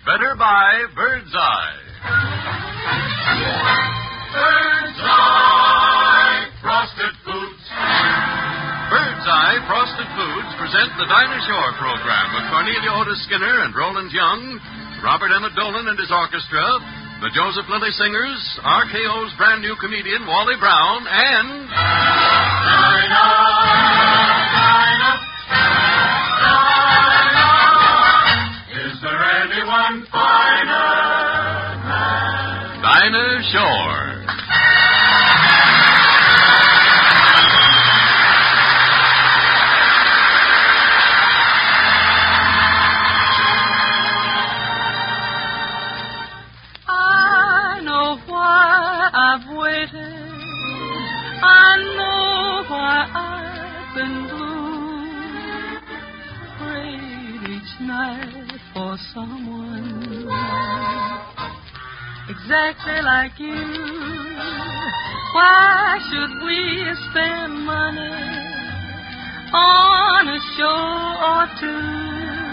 Better buy Bird's Eye. Bird's Eye Frosted Foods. Bird's Eye Frosted Foods present the Dinah Shore program with Cornelia Otis Skinner and Roland Young, Robert Emmett Dolan and his orchestra, the Joseph Lilly Singers, RKO's brand new comedian Wally Brown, and... Is there anyone finer than Dinah Shore? I know why I've waited. I know why I've been blue. Prayed each night for someone exactly like you. Why should we spend money on a show or two?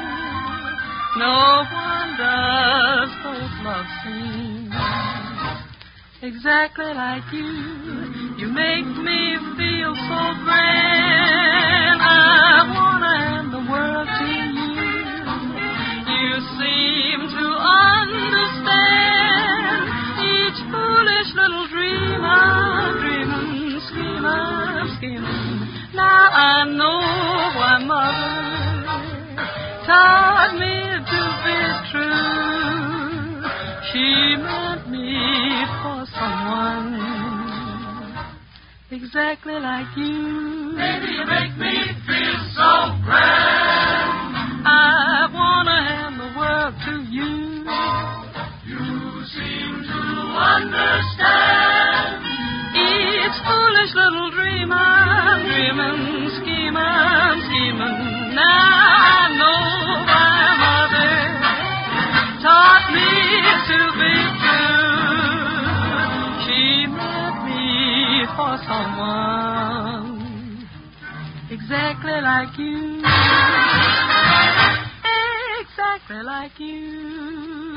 No one does those love scenes exactly like you. You make me feel so grand. I wanna hand the world to you. You seem to understand each foolish little dream I'm dreaming, scheming. Now I know why Mother taught me to be true. She meant me for someone exactly like you. Baby, you make me feel so grand. I wanna hand the world to you. You seem to understand Each foolish little dream I'm dreaming, scheming. Now I know my mother taught me to be true. She meant me for someone exactly like you. Exactly like you.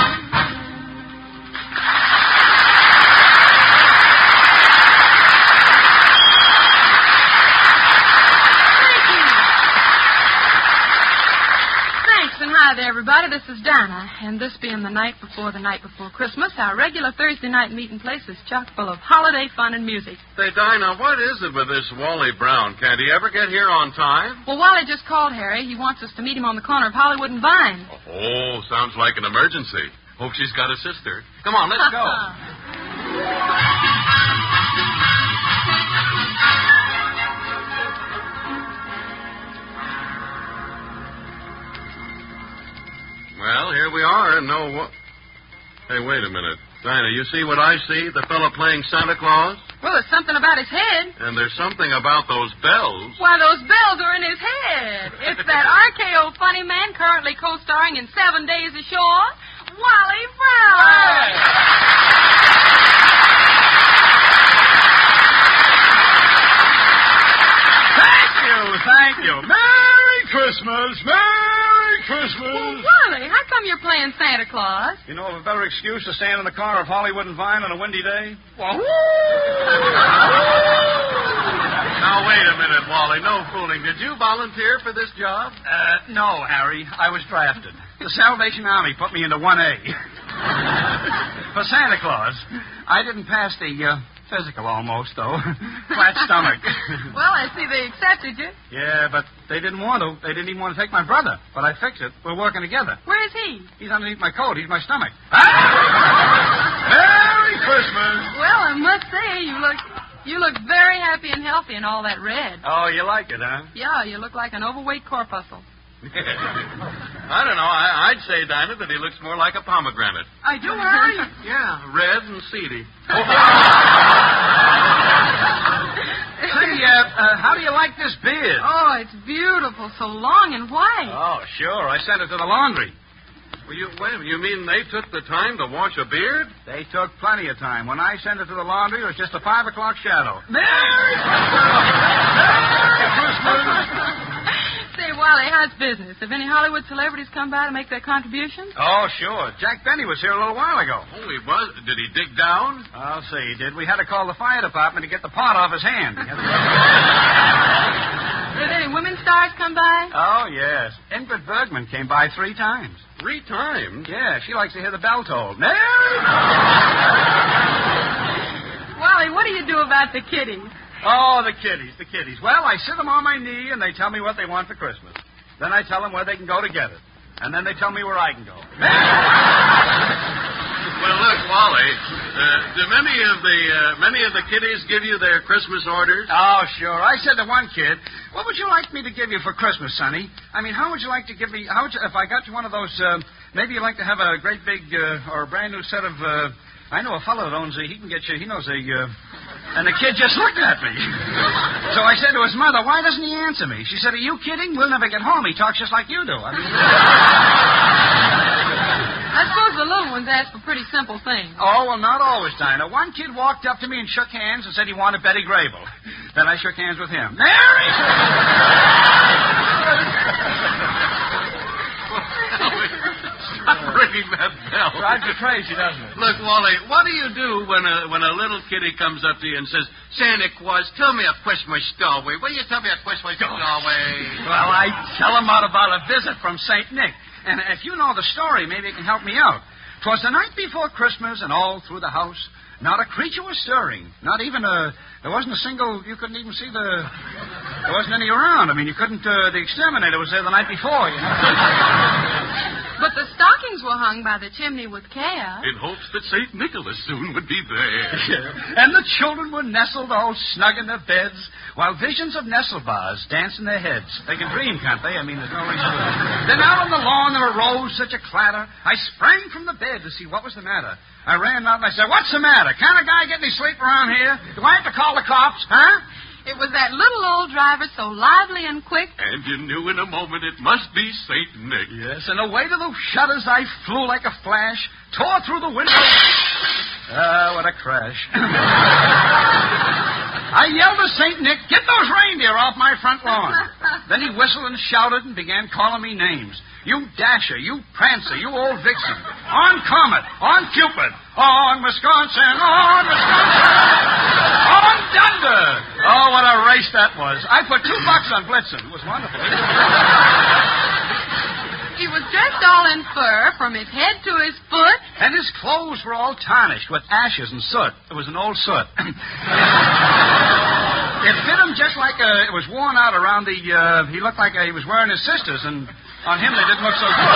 Hi there, everybody. This is Dinah, and this being the night before Christmas, our regular Thursday night meeting place is chock full of holiday fun and music. Say, Dinah, what is it with this Wally Brown? Can't he ever get here on time? Well, Wally just called Harry. He wants us to meet him on the corner of Hollywood and Vine. Oh, sounds like an emergency. Hope she's got a sister. Come on, let's go. Well, here we are. Hey, wait a minute. Dinah, you see what I see? The fellow playing Santa Claus? Well, there's something about his head. And there's something about those bells. Why, those bells are in his head. It's that RKO funny man currently co-starring in 7 Days Ashore, Wally Brown. Thank you. Merry Christmas. Merry Christmas. Well, Wally, how come you're playing Santa Claus? You know of a better excuse to stand in the corner of Hollywood and Vine on a windy day? Now, wait a minute, Wally. No fooling. Did you volunteer for this job? No, Harry. I was drafted. The Salvation Army put me into 1A. For Santa Claus. I didn't pass the physical almost, though. Flat stomach. Well, I see they accepted you. Yeah, but they didn't want to. They didn't even want to take my brother. But I fixed it. We're working together. Where is he? He's underneath my coat. He's my stomach. Merry Christmas. Well, I must say, you look very happy and healthy in all that red. Oh, you like it, huh? Yeah, you look like an overweight corpuscle. I don't know. I'd say, Dinah, that he looks more like a pomegranate. I do, Harry? Yeah, red and seedy. Say, how do you like this beard? Oh, it's beautiful. So long and white. Oh, sure. I sent it to the laundry. Well, wait a minute. You mean they took the time to wash a beard? They took plenty of time. When I sent it to the laundry, it was just a 5 o'clock shadow. Merry Christmas! Say, Wally, how's business? Have any Hollywood celebrities come by to make their contributions? Oh, sure. Jack Benny was here a little while ago. Oh, he was? Did he dig down? I'll say he did. We had to call the fire department to get the pot off his hand. Did any women stars come by? Oh, yes. Ingrid Bergman came by 3 times. 3 times? Yeah, she likes to hear the bell toll. Mary! Wally, what do you do about the kiddies? Oh, the kiddies. Well, I sit them on my knee, and they tell me what they want for Christmas. Then I tell them where they can go to get it. And then they tell me where I can go. Well, look, Wally, do many of the kiddies give you their Christmas orders? Oh, sure. I said to one kid, what would you like me to give you for Christmas, Sonny? I mean, how would you like to give me, if I got you one of those, maybe you'd like to have a great big, or a brand new set of, I know a fellow that owns he can get you, he knows and the kid just looked at me. So I said to his mother, why doesn't he answer me? She said, are you kidding? We'll never get home. He talks just like you do. I suppose the little ones ask for pretty simple things. Oh, well, not always, Dinah. One kid walked up to me and shook hands and said he wanted Betty Grable. Then I shook hands with him. Mary! Stop ringing that bell. Drives you crazy, doesn't it? Look, Wally, what do you do when a little kiddie comes up to you and says, Santa Claus, tell me a Christmas story. Will you tell me a Christmas story? Well, I tell him about a visit from St. Nick. And if you know the story, maybe it can help me out. 'Twas the night before Christmas, and all through the house, not a creature was stirring. Not even there wasn't a single, you couldn't even see there wasn't any around. I mean, you couldn't, the exterminator was there the night before, you know. But the stockings were hung by the chimney with care. In hopes that St. Nicholas soon would be there. And the children were nestled all snug in their beds, while visions of nestle bars danced in their heads. They can dream, can't they? I mean, there's no reason. Then out on the lawn there arose such a clatter, I sprang from the bed to see what was the matter. I ran out and I said, what's the matter? Can't a guy get any sleep around here? Do I have to call the cops, huh? It was that little old driver so lively and quick. And you knew in a moment it must be St. Nick. Yes, and away to the shutters I flew like a flash, tore through the window. What a crash. I yelled to St. Nick, get those reindeer off my front lawn. Then he whistled and shouted and began calling me names. You Dasher, you Prancer, you old Vixen. On Comet, on Cupid, on Wisconsin, on Dunder. Oh, what a race that was. I put $2 on Blitzen. It was wonderful. He was dressed all in fur from his head to his foot. And his clothes were all tarnished with ashes and soot. It was an old soot. It fit him just like it was worn out around the, he looked like he was wearing his sister's, and on him they didn't look so good.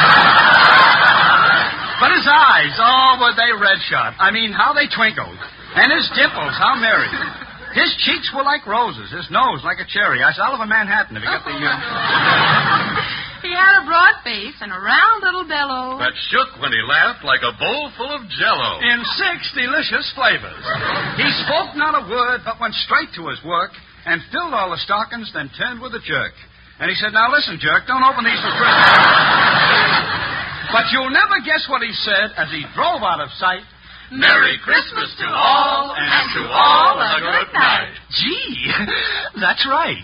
But his eyes, oh, were they red shot. I mean, how they twinkled. And his dimples, how merry. His cheeks were like roses, his nose like a cherry. I said, Oliver Manhattan, if you got the... He had a broad face and a round little bellow. That shook when he laughed like a bowl full of Jell-O. In 6 delicious flavors. He spoke not a word, but went straight to his work and filled all the stockings, then turned with a jerk. And he said, now listen, jerk, don't open these for Christmas. But you'll never guess what he said as he drove out of sight. Merry Christmas to all, and to all a good night. Gee, that's right.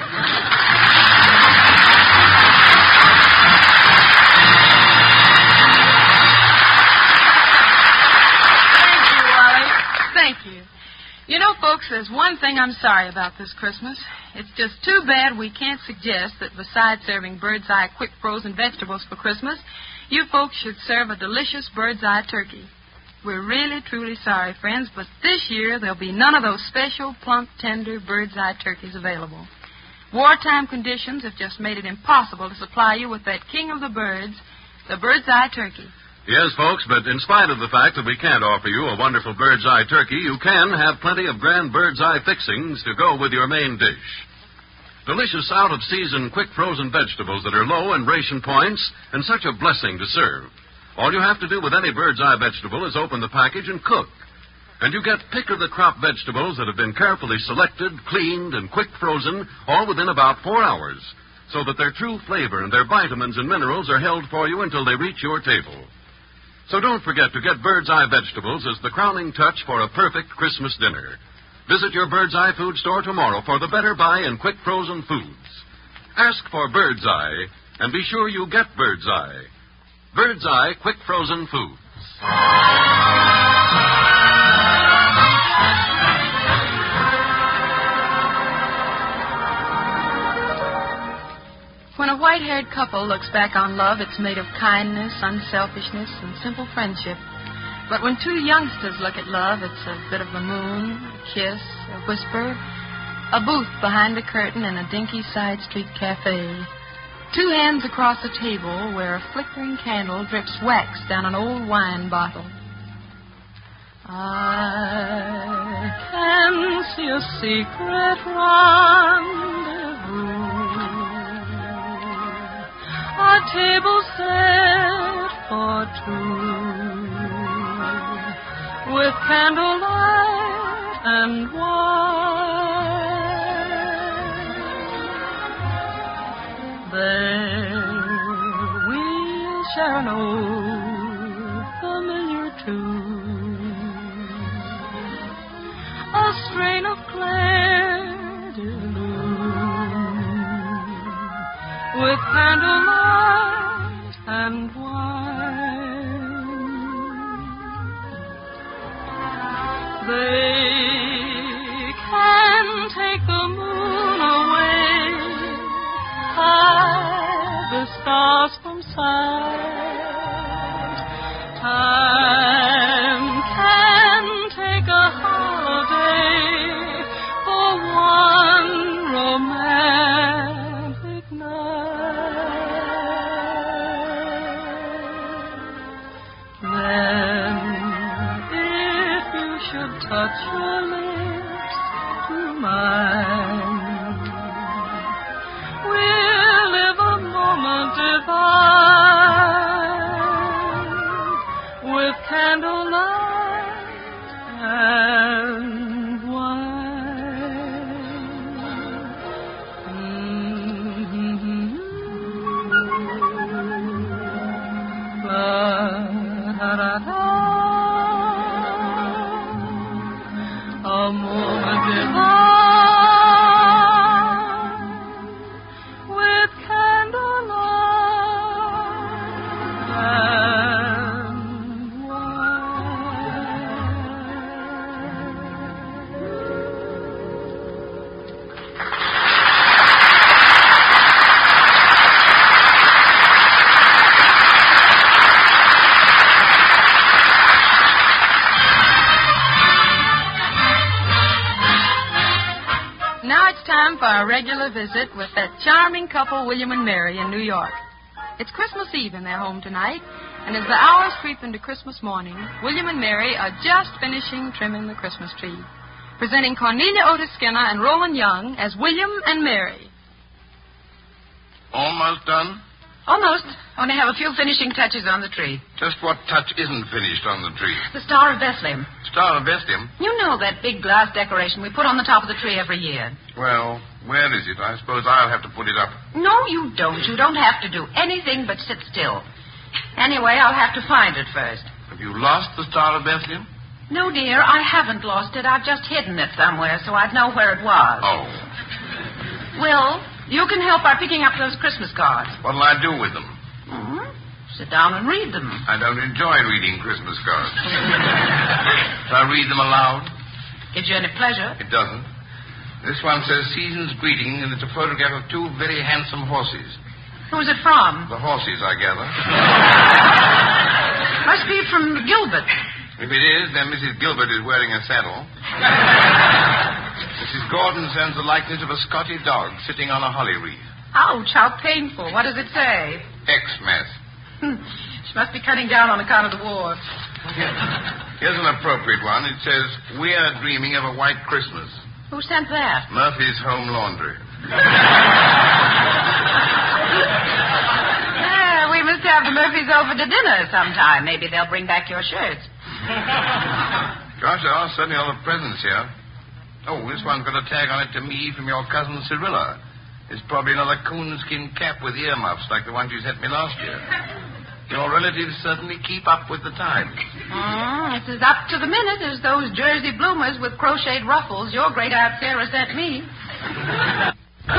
Thank you. You know, folks, there's one thing I'm sorry about this Christmas. It's just too bad we can't suggest that besides serving bird's eye quick frozen vegetables for Christmas, you folks should serve a delicious bird's eye turkey. We're really, truly sorry, friends, but this year there'll be none of those special, plump, tender bird's eye turkeys available. Wartime conditions have just made it impossible to supply you with that king of the birds, the bird's eye turkey. Yes, folks, but in spite of the fact that we can't offer you a wonderful bird's eye turkey, you can have plenty of grand bird's eye fixings to go with your main dish. Delicious out-of-season, quick-frozen vegetables that are low in ration points and such a blessing to serve. All you have to do with any bird's eye vegetable is open the package and cook. And you get pick-of-the-crop vegetables that have been carefully selected, cleaned, and quick-frozen, all within about 4 hours, so that their true flavor and their vitamins and minerals are held for you until they reach your table. So don't forget to get bird's eye vegetables as the crowning touch for a perfect Christmas dinner. Visit your Bird's Eye food store tomorrow for the better buy in quick frozen foods. Ask for Bird's Eye, and be sure you get Bird's Eye. Bird's Eye Quick Frozen Foods. When a white-haired couple looks back on love, it's made of kindness, unselfishness, and simple friendship. But when two youngsters look at love, it's a bit of the moon, a kiss, a whisper, a booth behind a curtain in a dinky side street cafe. Two hands across a table where a flickering candle drips wax down an old wine bottle. I can see a secret rendezvous. A table set for two, with candlelight and wine. There we'll share an old familiar tune, a strain of Claire de Lune, with candlelight and wine. They can take the moon away, hide the stars from sight. Time can take a holiday for one romantic night. Then, if you should touch your lips to mine, we'll live a moment divine, with candlelight and wine. La-da-da-da. A moment divine, with candlelight and Now it's time for our regular visit with that charming couple, William and Mary, in New York. It's Christmas Eve in their home tonight, and as the hours creep into Christmas morning, William and Mary are just finishing trimming the Christmas tree, presenting Cornelia Otis Skinner and Roland Young as William and Mary. Almost done? Almost. Only have a few finishing touches on the tree. Just what touch isn't finished on the tree? The Star of Bethlehem. Star of Bethlehem? You know that big glass decoration we put on the top of the tree every year. Well, where is it? I suppose I'll have to put it up. No, you don't. You don't have to do anything but sit still. Anyway, I'll have to find it first. Have you lost the Star of Bethlehem? No, dear, I haven't lost it. I've just hidden it somewhere so I'd know where it was. Oh. Will, you can help by picking up those Christmas cards. What'll I do with them? Sit down and read them. I don't enjoy reading Christmas cards. Shall I read them aloud? Gives you any pleasure? It doesn't. This one says Season's Greeting, and it's a photograph of two very handsome horses. Who's it from? The horses, I gather. Must be from Gilbert. If it is, then Mrs. Gilbert is wearing a saddle. Mrs. Gordon sends the likeness of a Scotty dog sitting on a holly wreath. Ouch, how painful. What does it say? Xmas. She must be cutting down on account of the war. Here's an appropriate one. It says, We're dreaming of a white Christmas. Who sent that? Murphy's Home Laundry. We must have the Murphys over to dinner sometime. Maybe they'll bring back your shirts. Gosh, there are certainly all the presents here. Oh, this one's got a tag on it to me from your cousin Cyrilla. It's probably another coonskin cap with earmuffs like the one you sent me last year. Your relatives certainly keep up with the times. It's as up to the minute as those Jersey bloomers with crocheted ruffles your great Aunt Sarah sent me. Who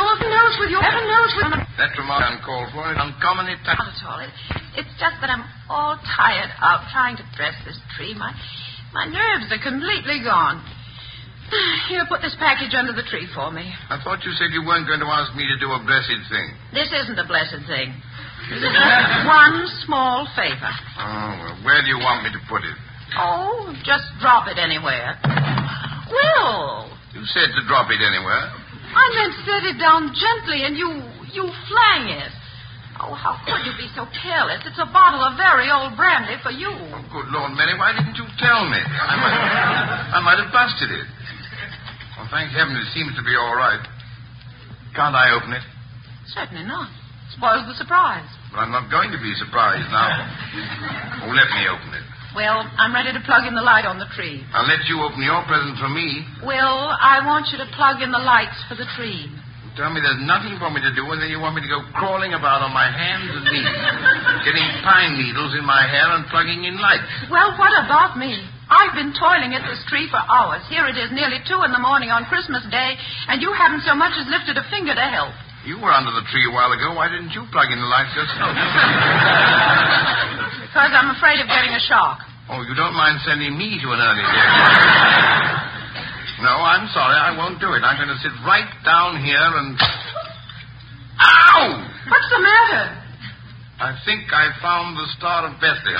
knows with you. Heaven knows with you. That remark uncalled for is uncommonly Not at all. It's just that I'm all tired out trying to dress this tree. My nerves are completely gone. Here, put this package under the tree for me. I thought you said you weren't going to ask me to do a blessed thing. This isn't a blessed thing. This is just one small favor. Oh, well, where do you want me to put it? Oh, just drop it anywhere. Will! You said to drop it anywhere. I meant set it down gently and you flang it. Oh, how could you be so careless? It's a bottle of very old brandy for you. Oh, good Lord, Mary, why didn't you tell me? I might have busted it. Well, thank heaven it seems to be all right. Can't I open it? Certainly not. Spoils the surprise. But I'm not going to be surprised now. Oh, let me open it. Well, I'm ready to plug in the light on the tree. I'll let you open your present for me. Will, I want you to plug in the lights for the tree. Tell me there's nothing for me to do, and then you want me to go crawling about on my hands and knees, getting pine needles in my hair and plugging in lights. Well, what about me? I've been toiling at this tree for hours. Here it is, nearly 2 a.m. on Christmas Day, and you haven't so much as lifted a finger to help. You were under the tree a while ago. Why didn't you plug in the lights yourself? Because I'm afraid of getting a shock. Oh, you don't mind sending me to an early day? No, I'm sorry. I won't do it. I'm going to sit right down here and... Ow! What's the matter? I think I found the Star of Bethlehem.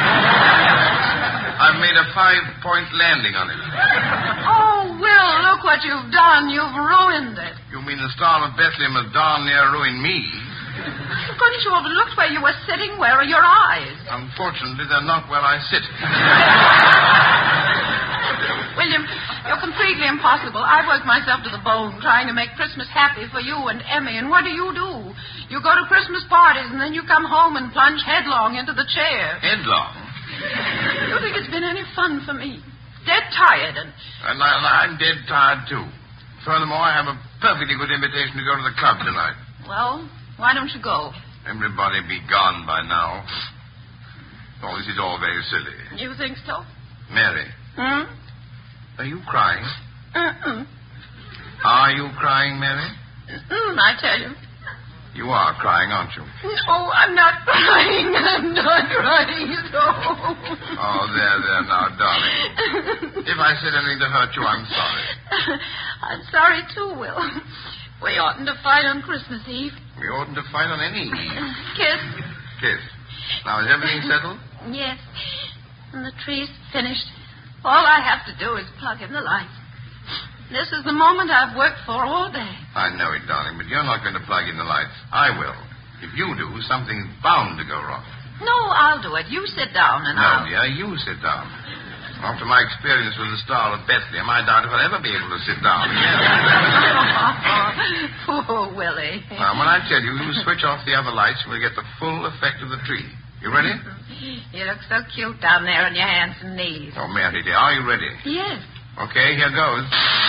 I've made a 5-point landing on it. Oh, Will, look what you've done. You've ruined it. You mean the Star of Bethlehem has darn near ruined me? Couldn't you have looked where you were sitting? Where are your eyes? Unfortunately, they're not where I sit. William, you're completely impossible. I've worked myself to the bone trying to make Christmas happy for you and Emmy, and what do? You go to Christmas parties, and then you come home and plunge headlong into the chair. Headlong? You think it's been any fun for me? Dead tired, and I'm dead tired, too. Furthermore, I have a perfectly good invitation to go to the club tonight. Well, why don't you go? Everybody be gone by now. Oh, this is all very silly. You think so? Mary. Are you crying? Mm-mm. Are you crying, Mary? I tell you. You are crying, aren't you? Oh, I'm not crying. I'm not crying at all. Oh, there now, darling. If I said anything to hurt you, I'm sorry. I'm sorry, too, Will. We oughtn't to fight on Christmas Eve. We oughtn't to fight on any eve. Kiss. Kiss. Now, is everything settled? Yes. And the tree's finished. All I have to do is plug in the lights. This is the moment I've worked for all day. I know it, darling, but you're not going to plug in the lights. I will. If you do, something's bound to go wrong. No, I'll do it. You sit down and No, dear, you sit down. After my experience with the Star of Bethlehem, I doubt if I'll ever be able to sit down again. Poor Willie. Now, when I tell you, you switch off the other lights, we'll get the full effect of the tree. You ready? You look so cute down there on your hands and knees. Oh, Mary, dear, are you ready? Yes. Okay, here goes.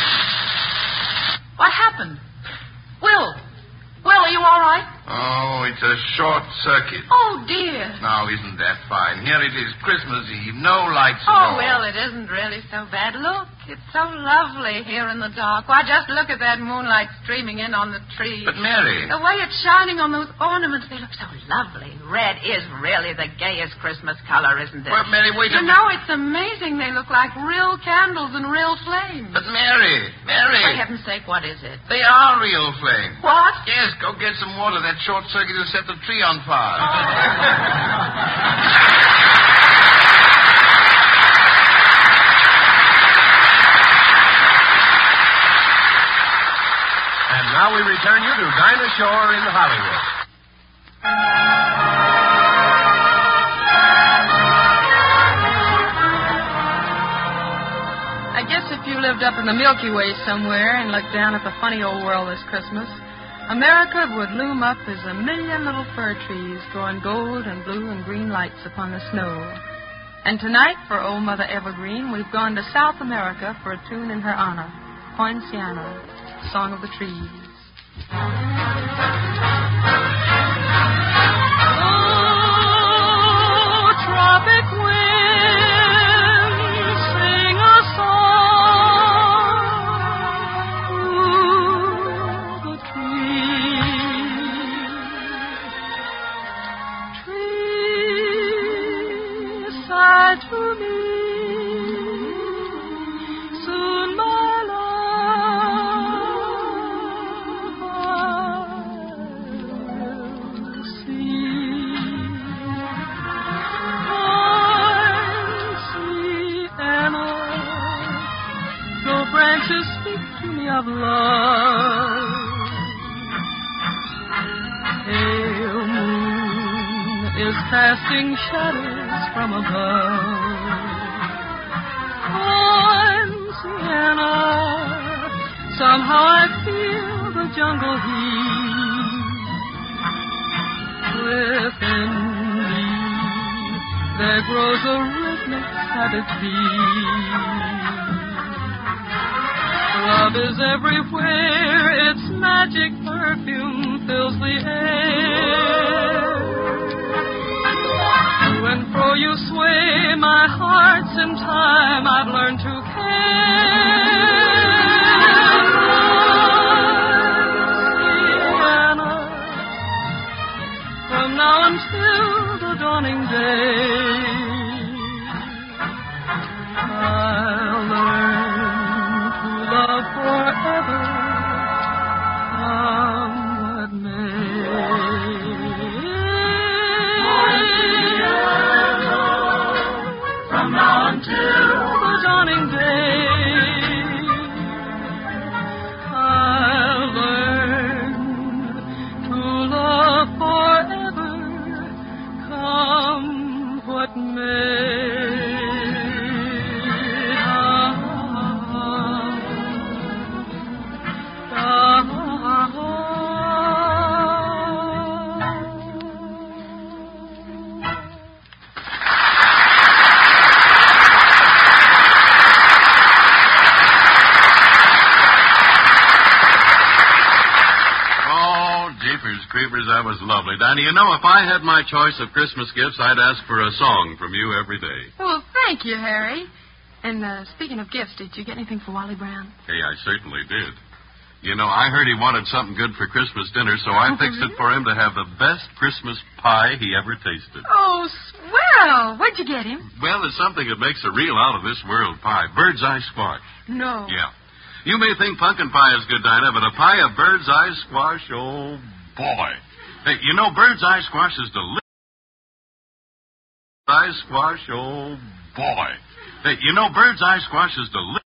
What happened? Will, are you all right? Oh, it's a short circuit. Oh, dear. Now, isn't that fine? Here it is, Christmas Eve, no lights at Oh, all. Will, it isn't really so bad. Look, it's so lovely here in the dark. Why, just look at that moonlight streaming in on the tree. But, Mary... The way it's shining on those ornaments, they look so lovely. Red is really the gayest Christmas color, isn't it? Well, Mary, wait a You know, it's amazing. They look like real candles and real flames. But, Mary... For heaven's sake, what is it? They are real flames. What? Yes, go get some water. That short circuit will set the tree on fire. And now we return you to Dinah Shore in Hollywood. I guess if you lived up in the Milky Way somewhere and looked down at the funny old world this Christmas, America would loom up as a million little fir trees throwing gold and blue and green lights upon the snow. And tonight, for Old Mother Evergreen, we've gone to South America for a tune in her honor, Poinciana, Song of the Trees. Oh, tropic wind, sing a song. Ooh, the trees sighed to me. Soon my love I'll see. I see Anna, though branches speak to me of love. Pale moon is casting shadows from above. On Sienna, somehow I feel the jungle heat. Within me, there grows a rhythmic savage beat. Love is everywhere, its magic perfume fills the air. To and fro you sway, my heart's in time, I've learned to care. Sienna, from now until the dawning day, I'll learn to love forever, come what may. From now until the dawning day, I'll learn to love forever, come what may. Creepers, that was lovely. Dinah, you know, if I had my choice of Christmas gifts, I'd ask for a song from you every day. Well, thank you, Harry. And speaking of gifts, did you get anything for Wally Brown? Hey, I certainly did. You know, I heard he wanted something good for Christmas dinner, so I fixed it for him to have the best Christmas pie he ever tasted. Oh, swell. What'd you get him? Well, it's something that makes a real out-of-this-world pie. Bird's eye squash. No. Yeah. You may think pumpkin pie is good, Dinah, but a pie of bird's eye squash, oh, boy. Hey, you know, bird's eye squash is delicious. Eye squash, oh, boy. Hey, you know, bird's eye squash is delicious.